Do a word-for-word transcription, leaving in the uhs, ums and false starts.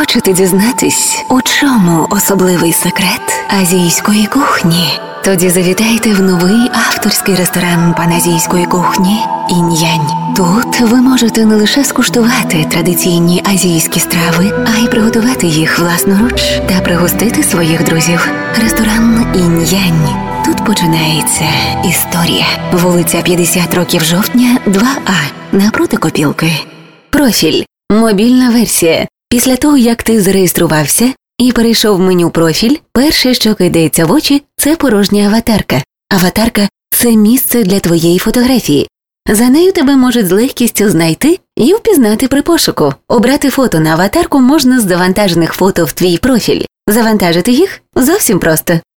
Хочете дізнатись, у чому особливий секрет азійської кухні? Тоді завітайте в новий авторський ресторан паназійської кухні «Інь-Янь». Тут ви можете не лише скуштувати традиційні азійські страви, а й приготувати їх власноруч та пригостити своїх друзів. Ресторан «Інь-Янь». Тут починається історія. Вулиця п'ятдесят років жовтня, два А, напроти Копілки. Профіль. Мобільна версія. Після того, як ти зареєструвався і перейшов в меню «Профіль», перше, що кидається в очі – це порожня аватарка. Аватарка – це місце для твоєї фотографії. За нею тебе можуть з легкістю знайти і впізнати при пошуку. Обрати фото на аватарку можна з завантажених фото в твій профіль. Завантажити їх зовсім просто.